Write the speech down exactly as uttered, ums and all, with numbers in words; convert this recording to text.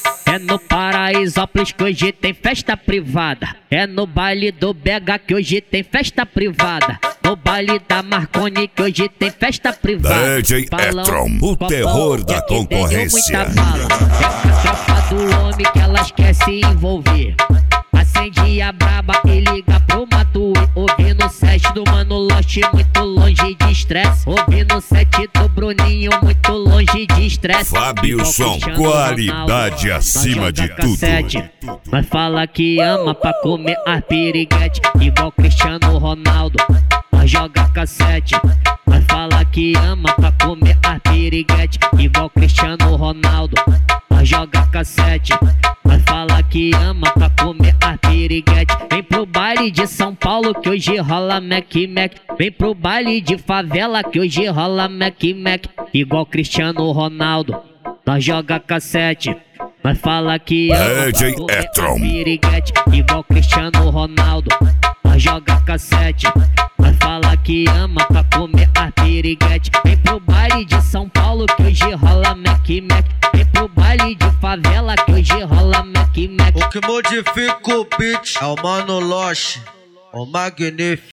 É no Paraisópolis que hoje tem festa privada. É no baile do Bega que hoje tem festa privada. No baile da Marconi que hoje tem festa privada. D J Etron, o terror da concorrência. É com a tropa do homem que elas querem se envolver. Acende a braba e liga pro Matuê. Ouvindo o set do Mano Lost, muito longe de estresse. Ouvindo o set do Bruninho, muito longe de estresse. Fábioson, qualidade acima de tudo. Mas fala que ama pra comer as piriguete. Igual Cristiano Ronaldo, mas joga cassete. Mas fala que ama pra comer as piriguete. Igual Cristiano Ronaldo, mas joga cassete. Mas fala que ama pra comer as piriguete. Vem pro baile de São Paulo que hoje rola Mac Mac. Vem pro baile de favela que hoje rola Mac Mac. Igual Cristiano Ronaldo, nós joga cassete. Mas fala que ama pra comer as piriguete. Igual Cristiano Ronaldo, nós joga cassete. Mas fala que ama pra comer as piriguete. Vem pro baile de São Paulo que hoje rola Mac Mac. Vem pro baile de favela que hoje rola Mac Mac. O que modifica o beat é o Mano Lost, o magnífico.